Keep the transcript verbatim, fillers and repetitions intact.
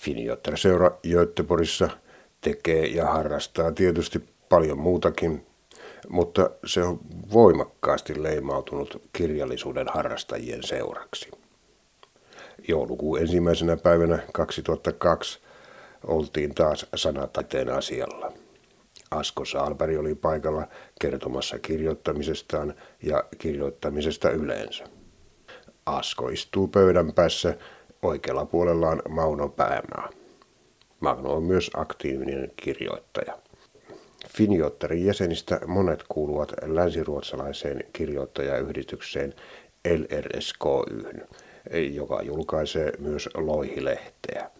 Finjottar-seura Göteborgissa tekee ja harrastaa tietysti paljon muutakin, mutta se on voimakkaasti leimautunut kirjallisuuden harrastajien seuraksi. Joulukuun ensimmäisenä päivänä kaksituhattakaksi oltiin taas sanataiteen asialla. Asko Sahlberg oli paikalla kertomassa kirjoittamisestaan ja kirjoittamisesta yleensä. Asko istuu pöydän päässä, oikealla puolellaan Mauno Päämaa. Mauno on myös aktiivinen kirjoittaja. Finjottarin jäsenistä monet kuuluvat länsiruotsalaiseen kirjoittajayhdistykseen L R S K Y:hyn, joka julkaisee myös Loihi-lehteä.